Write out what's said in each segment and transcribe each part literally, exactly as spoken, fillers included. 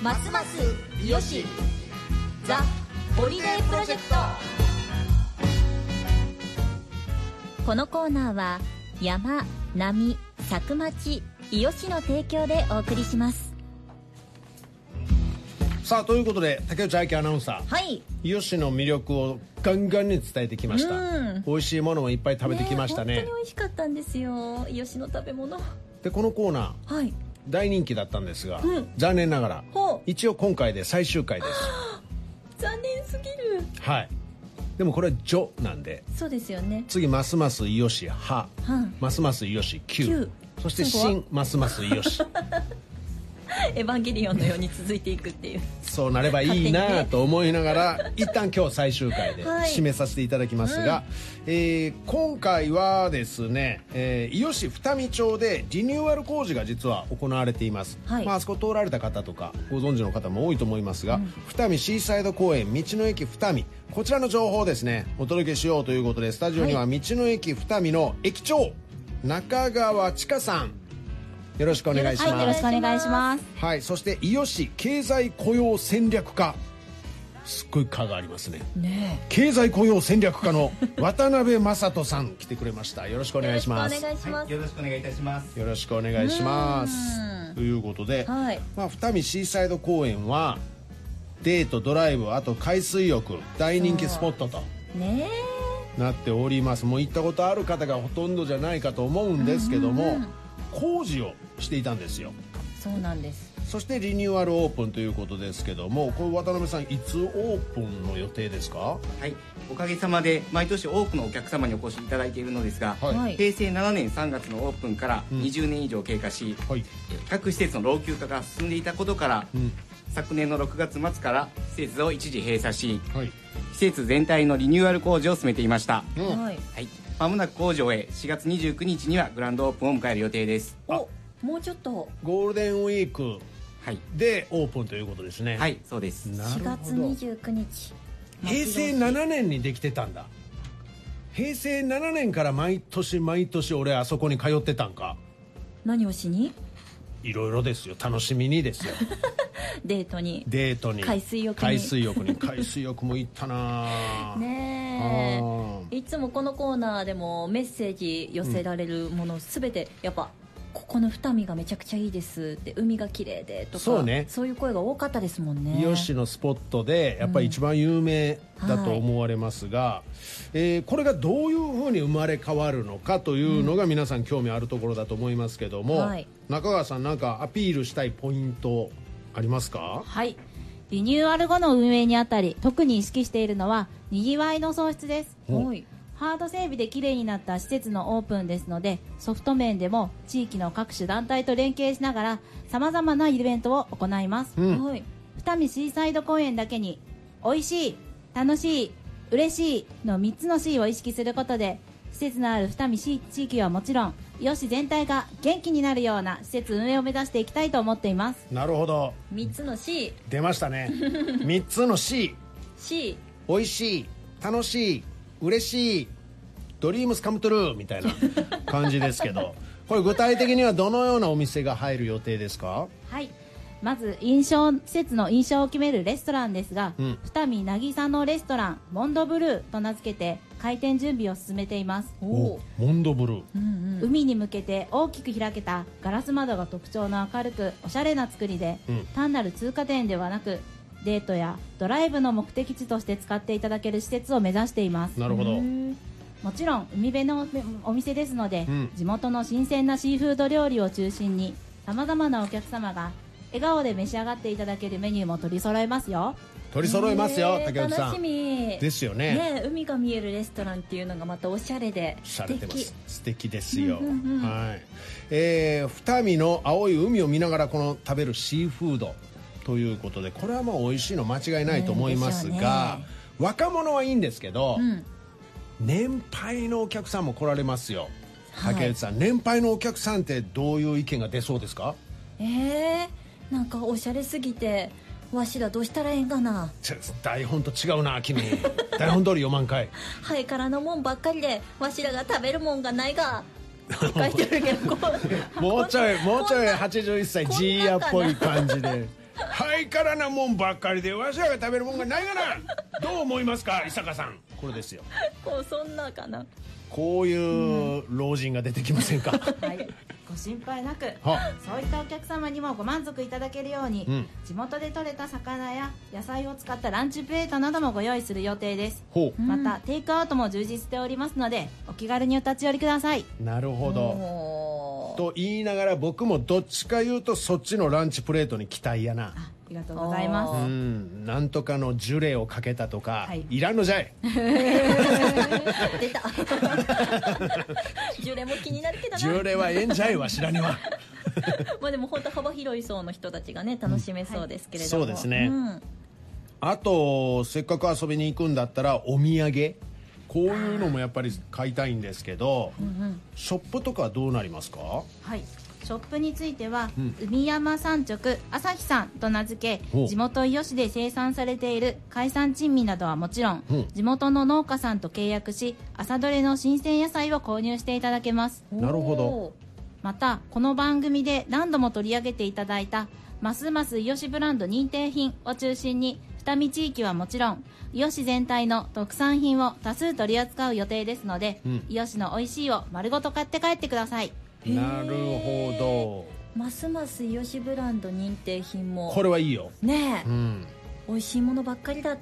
ますますいよしザ・ホリデープロジェクト。このコーナーは山、波、佐久町、伊予市の提供でお送りします。 さあということで竹内愛樹アナウンサー、 はい、 伊予市の魅力をガンガンに伝えてきました。うん、美味しいものもいっぱい食べてきましたね。 本当に美味しかったんですよ、伊予市の食べ物で。このコーナー、はい、大人気だったんですが、うん、残念ながら一応今回で最終回です。 残念すぎる。 はい、でもこれは「ジョ」なんで、 そうですよね。 次ますます伊予市「は」、ますます伊予市「きゅう」、そして新ますます伊予市エヴァンゲリオンのように続いていくっていうそうなればいいなと思いながら一旦今日最終回で締めさせていただきますが、はい、えー、今回はですね、えー、伊予市二見町でリニューアル工事が実は行われています、はい、まあ、あそこ通られた方とかご存知の方も多いと思いますが、うん、二見シーサイド公園道の駅二見、こちらの情報をですねお届けしようということで、スタジオには道の駅二見の駅長中川千佳さん、よろしくお願いします。 はい、よろしくお願いします。 はい、そして伊予市経済雇用戦略課、すっごい課がありますね。ねえ、経済雇用戦略課の渡辺正人さん来てくれました。よろしくお願いします。 よろしくお願いします。 よろしくお願いいたします。 よろしくお願いします。ということで、はい、まあ、二見シーサイド公園はデート、ドライブ、あと海水浴大人気スポットとねなっております。もう行ったことある方がほとんどじゃないかと思うんですけども、うんうんうん、工事をしていたんですよ。 そうなんです。 そしてリニューアルオープンということですけども、これ渡辺さんいつオープンの予定ですか？ はい、おかげさまで毎年多くのお客様にお越しいただいているのですが、はい、平成ななねんさんがつのオープンからにじゅうねん以上経過し、うん、はい、各施設の老朽化が進んでいたことから、うん、昨年のろくがつ末から施設を一時閉鎖し、はい、施設全体のリニューアル工事を進めていました、うん、はい、まもなく工事を終えしがつにじゅうくにちにはグランドオープンを迎える予定です。 お、もうちょっと。 ゴールデンウィークでオープンということですね。 はい、そうです。 しがつにじゅうくにち、 平成ななねんにできてたんだ。平成ななねんから毎年毎年俺あそこに通ってたんか。 何をしに？ いろいろですよ、楽しみにですよデートに、 デートに、 海水浴に、 海水浴に海水浴も行ったなねえ。いつもこのコーナーでもメッセージ寄せられるものすべてやっぱ、ここの二見がめちゃくちゃいいですって、海が綺麗でとか、そうね、そういう声が多かったですもんね。 伊予市のスポットでやっぱり一番有名だと思われますが、うん、はい、えー、これがどういうふうに生まれ変わるのかというのが皆さん興味あるところだと思いますけども、うん、はい、中川さん、なんかアピールしたいポイントありますか？ はい、リニューアル後の運営にあたり特に意識しているのはにぎわいの創出です。はい、ハード整備できれいになった施設のオープンですので、ソフト面でも地域の各種団体と連携しながらさまざまなイベントを行います、うん、はい、二見シーサイド公園だけにおいしい、楽しい、嬉しいのみっつの C を意識することで、施設のある二見市地域はもちろん伊予市全体が元気になるような施設運営を目指していきたいと思っています。 なるほど、 みっつの C 出ましたねみっつの C C、 おいしい、楽しい、嬉しい、ドリームスカムトゥルーみたいな感じですけどこれ具体的にはどのようなお店が入る予定ですか？ はい、まず印象施設の印象を決めるレストランですが、うん、二見渚のレストランモンドブルーと名付けて開店準備を進めています。 おモンドブルー、 うんうん、海に向けて大きく開けたガラス窓が特徴の明るくおしゃれな作りで、うん、単なる通過点ではなくデートやドライブの目的地として使っていただける施設を目指しています。 なるほど。 もちろん海辺のお店ですので、うん、地元の新鮮なシーフード料理を中心にさまざまなお客様が笑顔で召し上がっていただけるメニューも取り揃えますよ。 取り揃えますよ、竹内さん。 楽しみですよね。 ね、海が見えるレストランっていうのがまたおしゃれで素敵。 素敵ですよ、うんうんうん、はい、えー、二見の青い海を見ながらこの食べるシーフードということで、これはもう美味しいの間違いないと思いますが、ね、若者はいいんですけど、うん、年配のお客さんも来られますよ。竹内さん、はい、年配のお客さんってどういう意見が出そうですか？ えー、なんかおしゃれすぎてわしらどうしたらええんかな。 台本と違うな君台本通り読まんかい。 ハイカラのもんばっかりでわしらが食べるもんがないが書いてるけどもうちょいもうちょいはちじゅういっさいジーヤっぽい感じでハイカラなもんばっかりでわしらが食べるもんがないがな。どう思いますか伊坂さん。これですよ。 こうそんなかな。 こういう老人が出てきませんか。 はい、ご心配なく、そういったお客様にもご満足いただけるように、うん、地元で採れた魚や野菜を使ったランチプレートなどもご用意する予定です。またテイクアウトも充実しておりますので、お気軽にお立ち寄りください。 なるほど。と言いながら僕もどっちか言うとそっちのランチプレートに期待やな。 ありがとうございます。 うん、なんとかのジュレをかけたとか、はい、いらんのじゃい。出た。ジュレも気になるけどな。 ジュレはええんじゃいわしらには。 まあでも本当幅広い層の人たちがね楽しめそうですけれども、 うんはい、そうですね、うん、あとせっかく遊びに行くんだったらお土産こういうのもやっぱり買いたいんですけど、うんうん、ショップとかどうなりますか？ はい、ショップについては、うん、海山産直朝日さんと名付け、地元伊予市で生産されている海産珍味などはもちろん、うん、地元の農家さんと契約し朝どれの新鮮野菜を購入していただけます。 なるほど。 またこの番組で何度も取り上げていただいたますます伊予市ブランド認定品を中心に二見地域はもちろん伊予市全体の特産品を多数取り扱う予定ですので、うん、伊予市の美味しいを丸ごと買って帰ってください。 なるほど。ますます伊予市ブランド認定品もこれはいいよねえ、うん、美味しいものばっかりだった。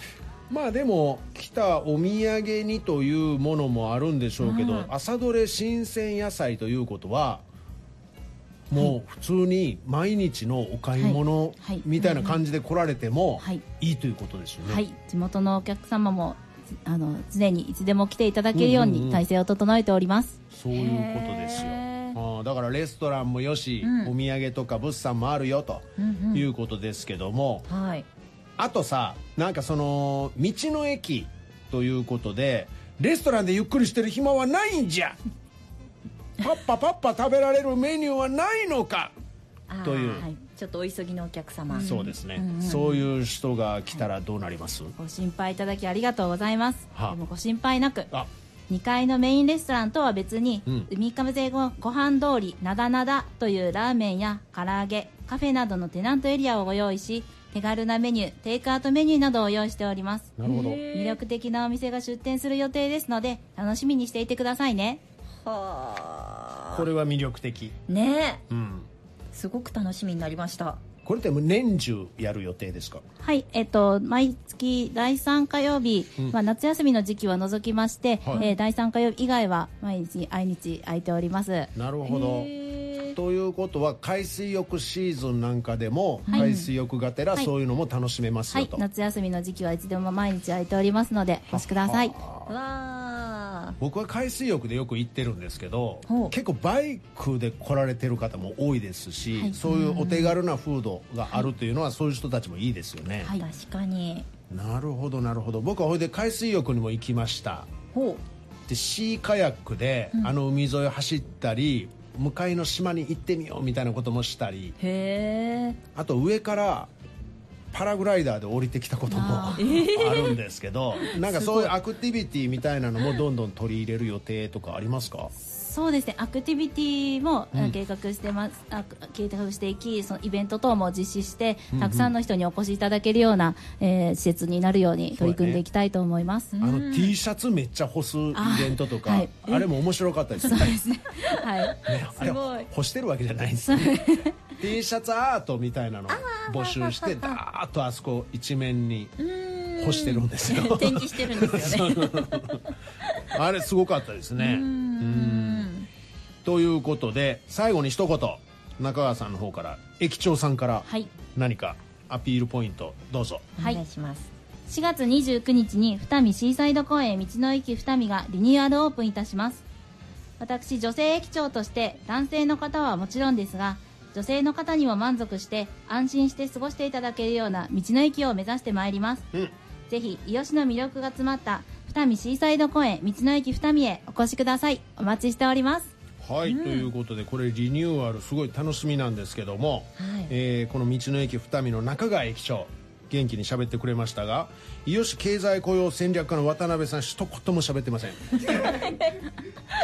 まあでも来たお土産にというものもあるんでしょうけど、うん、朝どれ新鮮野菜ということはもう普通に毎日のお買い物みたいな感じで来られてもいいということですよね。 はい、はい、地元のお客様もあの常にいつでも来ていただけるように体制を整えております。 うんうんうん、そういうことですよ。あだからレストランもよし、うん、お土産とか物産もあるよということですけども、 うんうんはい、 あとさなんかその道の駅ということでレストランでゆっくりしてる暇はないんじゃパッパパッパ食べられるメニューはないのかという、 はい、ちょっとお急ぎのお客様、 うん、そうですね、うんうん、そういう人が来たらどうなります？ ご心配いただきありがとうございます。でもご心配なくにかいのメインレストランとは別に、うん、海風ごご飯通りなだなだというラーメンや唐揚げカフェなどのテナントエリアをご用意し手軽なメニューテイクアウトメニューなどを用意しております。 なるほど。 魅力的なお店が出店する予定ですので楽しみにしていてくださいね。 はあ、 これは魅力的ねえ、うん、 すごく楽しみになりました。 これって年中やる予定ですか？ はい、えっと、毎月だいさん火曜日、うんまあ、夏休みの時期は除きまして、はいえー、だいさん火曜日以外は毎日毎日空いております。 なるほど。ということは海水浴シーズンなんかでも、はい、海水浴がてらそういうのも楽しめますよと、 はいはい、夏休みの時期はいつでも毎日空いておりますのでお越しください。 わ僕は海水浴でよく行ってるんですけど結構バイクで来られてる方も多いですし、はい、そういうお手軽なフードがあるというのは、はい、そういう人たちもいいですよね。 はい、確かに。 なるほどなるほど。僕はほいで海水浴にも行きました。 ほうでシーカヤックで、うん、あの海沿いを走ったり向かいの島に行ってみようみたいなこともしたり、 へあと上からパラグライダーで降りてきたことも あ,、えー、あるんですけどなんかそういうアクティビティみたいなのもどんどん取り入れる予定とかありますか？ そうですね、アクティビティも、うん、計画してます。あ計画していきそのイベント等も実施して、うんうん、たくさんの人にお越しいただけるような、えー、施設になるように取り組んでいきたいと思います。 ね、あの T シャツめっちゃ干すイベントとか あ,、はい、あれも面白かったですね。 そうですね、はい、 ね、あれ干してるわけじゃないんですね。T シャツアートみたいなのを募集してダーッとあそこ一面に干してるんですよ。 展示してるんですよね。 あれすごかったですね。うんうんということで最後に一言中川さんの方から駅長さんから何かアピールポイントどうぞ。 はい、お願いします。 しがつにじゅうくにちに二見シーサイド公園道の駅二見がリニューアルオープンいたします。私女性駅長として男性の方はもちろんですが女性の方にも満足して安心して過ごしていただけるような道の駅を目指してまいります、うん、ぜひ伊予市の魅力が詰まった二見シーサイド公園道の駅二見へお越しください。お待ちしております。 はい、うん、ということでこれリニューアルすごい楽しみなんですけども、はいえー、この道の駅二見の中川駅長元気に喋ってくれましたが伊予市経済雇用戦略課の渡辺さん一言も喋ってません。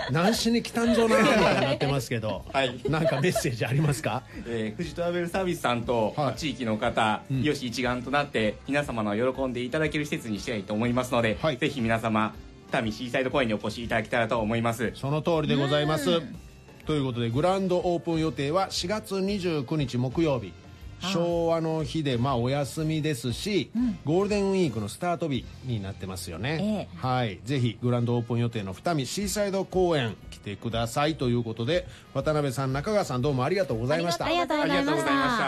何しに来たんぞなーってなってますけど、はい、なんかメッセージありますか？ えー、富士トラベルサービスさんと、はい、地域の方、うん、よし一丸となって皆様の喜んでいただける施設にしたいと思いますので、はい、ぜひ皆様二見シーサイド公園にお越しいただけたらと思います。 その通りでございます。ということでグランドオープン予定はしがつにじゅうくにち木曜日、昭和の日でまあお休みですし、うん、ゴールデンウィークのスタート日になってますよね、えー、はい、ぜひグランドオープン予定の二見シーサイド公園来てくださいということで、渡辺さん、中川さん、どうもありがとうございました。 ありがとうございました。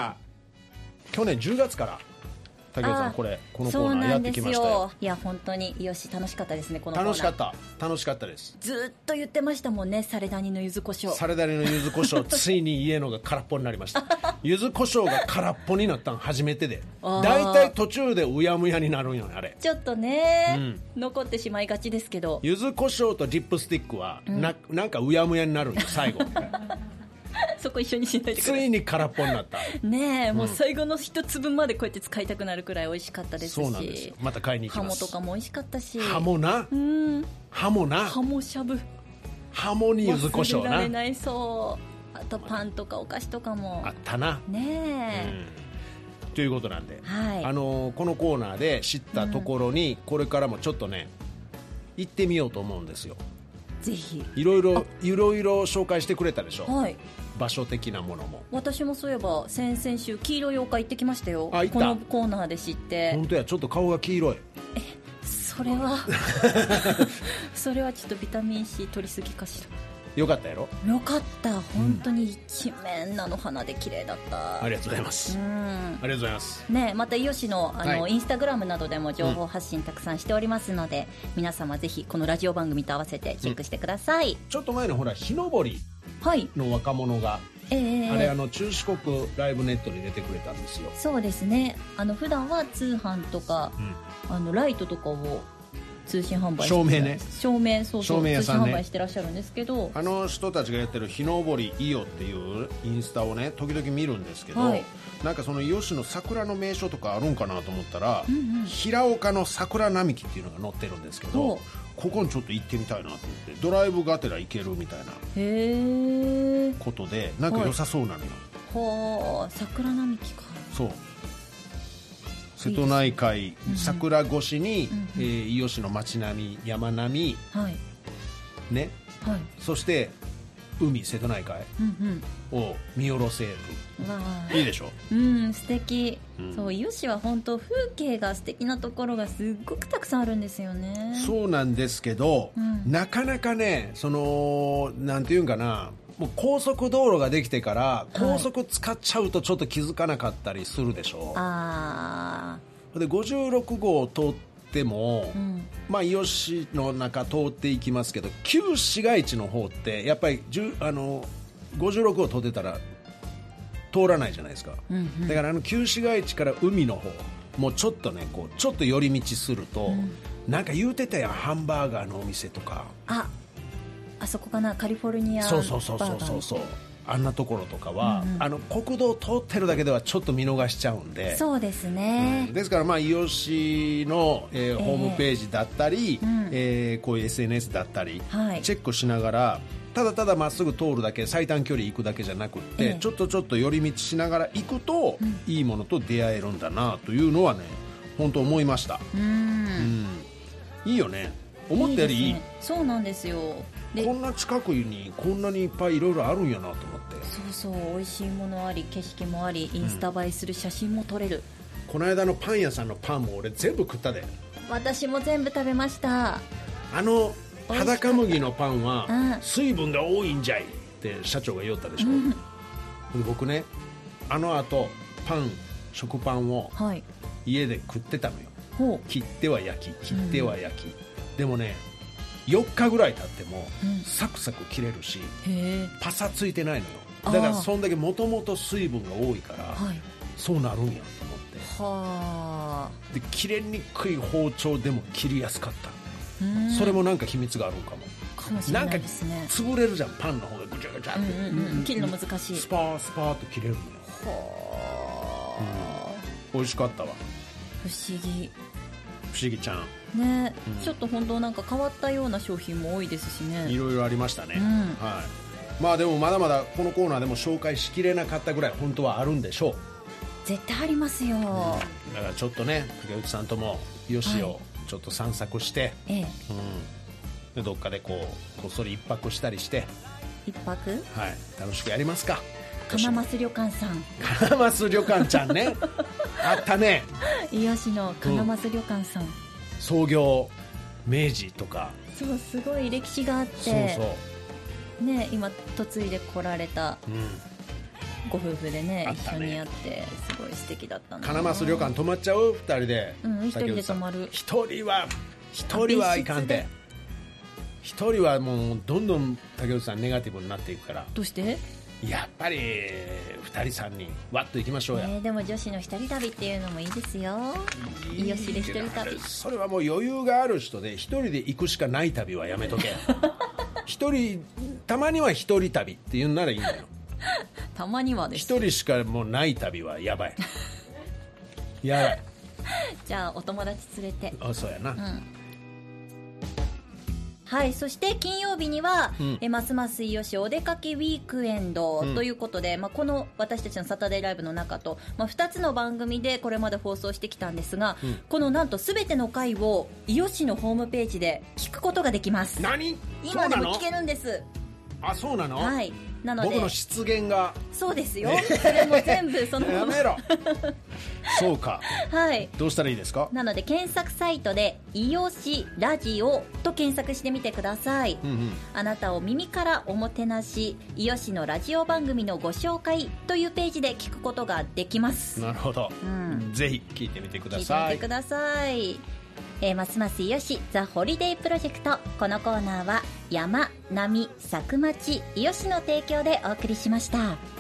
去年じゅうがつから竹内さん、これこのコーナーやってきましたよ。 いや本当によし楽しかったですね。このコーナー楽しかった楽しかったです。 ずっと言ってましたもんね、サレダニの柚子胡椒。 サレダニの柚子胡椒ついに家のが空っぽになりました柚子胡椒が空っぽになったの初めてで、だいたい途中でうやむやになるんよね、あれちょっとね、うん、残ってしまいがちですけど、 柚子胡椒とディップスティックは な,、うん、なんかうやむやになるんよ最後そこ一緒にしないでください。 ついに空っぽになったねえ、もう最後の一粒までこうやって使いたくなるくらい美味しかったですし、 そうなんですよ、また買いに行きます。 ハモとかも美味しかったし、 ハモな、うん、ハモな、 ハモしゃぶ、 ハモに柚子胡椒な、 忘れられない。そう、あとパンとかお菓子とかもあったなねえ、 うん、ということなんで、 はい、 あのー、このコーナーで知ったところに、これからもちょっとね行ってみようと思うんですよ。 ぜひいろいろいろいろ紹介してくれたでしょ、 はい、 場所的なものも。 私もそういえば先々週黄色い妖怪行ってきましたよ。 あ、行った。 このコーナーで知って。 本当や、ちょっと顔が黄色い。 え、それはそれはちょっとビタミン C 取りすぎかしら。 よかったやろ。 よかった、本当に一面菜の花で綺麗だった、 うん、ありがとうございます、うん、ありがとうございますね。またイヨシの、あの、はい、インスタグラムなどでも情報発信たくさんしておりますので、うん、皆様ぜひこのラジオ番組と合わせてチェックしてください、うん、 ちょっと前のほら日のぼりの若者が、はい、えー、あれあの中四国ライブネットに出てくれたんですよ。 そうですね、あの普段は通販とか、うん、あのライトとかを通信販売して、 照明ね、 照明、そうそう、 照明屋さんね、 通信販売してらっしゃるんですけど、 あの人たちがやってる日のぼりいよっていうインスタをね時々見るんですけど、はい、なんかその伊予市の桜の名所とかあるんかなと思ったら、うんうん、平岡の桜並木っていうのが載ってるんですけど、ここにちょっと行ってみたいなと思って、ドライブがてら行けるみたいなことでなんか良さそうなのよ。 ほう、桜並木か。 そう、瀬戸内海、桜越しに、うんうん、えー、伊予市の街並み、山並み、はい、ね、はい、そして海、瀬戸内海を見下ろせる、うんうん、いいでしょ。 うん、素敵、うん、そう、伊予市は本当風景が素敵なところがすっごくたくさんあるんですよね。 そうなんですけど、うん、なかなかね、そのなんていうんかな、もう高速道路ができてから高速使っちゃうとちょっと気づかなかったりするでしょ、はい、あでごじゅうろくごうを通っても、うん、まあ伊予市の中通っていきますけど、旧市街地の方ってやっぱりあのごじゅうろくごう通ってたら通らないじゃないですか、うんうん、だからあの旧市街地から海の方もうちょっとね、こうちょっと寄り道すると、うん、なんか言うてたやん、ハンバーガーのお店とか、 ああそこかな、カリフォルニアそうそうそうそうそうそう、あんなところとかは、うんうん、あの国道を通ってるだけではちょっと見逃しちゃうんで。 そうですね、 うん、ですからまあ伊予市の、えー、ホームページだったり、えーうんえー、こういう エスエヌエス だったり、はい、チェックしながら、ただただまっすぐ通るだけ、最短距離行くだけじゃなくって、えー、ちょっとちょっと寄り道しながら行くと、うん、いいものと出会えるんだなというのはね、本当思いました。うん、うん、いいよね、思ったよりいい。 いいですね、そうなんですよ。 こんな近くにこんなにいっぱいいろいろあるんやなと思って。 そうそう、美味しいものあり、景色もあり、インスタ映えする写真も撮れる、うん、 この間のパン屋さんのパンも俺全部食ったで。 私も全部食べました。 あの裸麦のパンは水分が多いんじゃいって社長が言おったでしょ、うん、僕ね、あの後パン食パンを家で食ってたのよ、はい、切っては焼き切っては焼き、うん、でもねよっかぐらい経ってもサクサク切れるし、うん、パサついてないのよ。だからそんだけもともと水分が多いから、はい、そうなるんやと思って、はで切れにくい包丁でも切りやすかった。それもなんか秘密があるかも。 かもしれないですね。 なんか潰れるじゃん、パンの方がぐちゃぐちゃって、うんうんうん、切るの難しい。 スパースパーと切れるのよ。はあ、うん、美味しかったわ。 不思議。 不思議ちゃんね、うん、ちょっと本当なんか変わったような商品も多いですしね。 いろいろありましたね、 うん、 はい。まあでもまだまだこのコーナーでも紹介しきれなかったぐらい本当はあるんでしょう。 絶対ありますよ、うん、だからちょっとね竹内さんともよしをちょっと散策して、はい、ええ、うん、でどっかでこうこっそり一泊したりして一泊、 はい、楽しくやりますか。 かなます旅館さんかなます旅館ちゃんねあったね、 伊予市のかなます旅館さん、うん、 創業明治とか、 そうすごい歴史があって、そうそうね、今嫁いで来られた、うん、ご夫婦で ね, ね一緒にやってすごい素敵だったの。 かなます旅館泊まっちゃうふたりで、 うん、一人で泊まる。 一人は一人はいかんて、一人はもうどんどん竹内さんネガティブになっていくから。 どうして？ やっぱりふたりさんにんわっと行きましょうや、 えー、でも女子の一人旅っていうのもいいですよ。いいよしで一人旅。 それはもう余裕がある人で一人で行くしかない旅はやめとけ一人たまには一人旅っていうならいいんだよたまにはです。 一人しかもうない旅はやばいやばいじゃあお友達連れて。 あ、そうやな、うん、 はい。そして金曜日には、うん、えますます伊予市お出かけウィークエンドということで、うん、まあ、この私たちのサタデーライブの中と、まあ、ふたつの番組でこれまで放送してきたんですが、うん、このなんと全ての回を伊予市のホームページで聞くことができます。 何？ 今でも聞けるんです。 あ、そうなの？ はい。なので僕の失言が。 そうですよ、それも全部そのやめろそうか、 はい。 どうしたらいいですか？ なので検索サイトで伊予市ラジオと検索してみてください、うんうん、あなたを耳からおもてなし伊予市のラジオ番組のご紹介というページで聞くことができます。 なるほど、うん、ぜひ聞いてみてください。 聞いてみてください。えー、ますます伊予市ザ・ホリデープロジェクト。このコーナーは山、波、佐久町、伊予市の提供でお送りしました。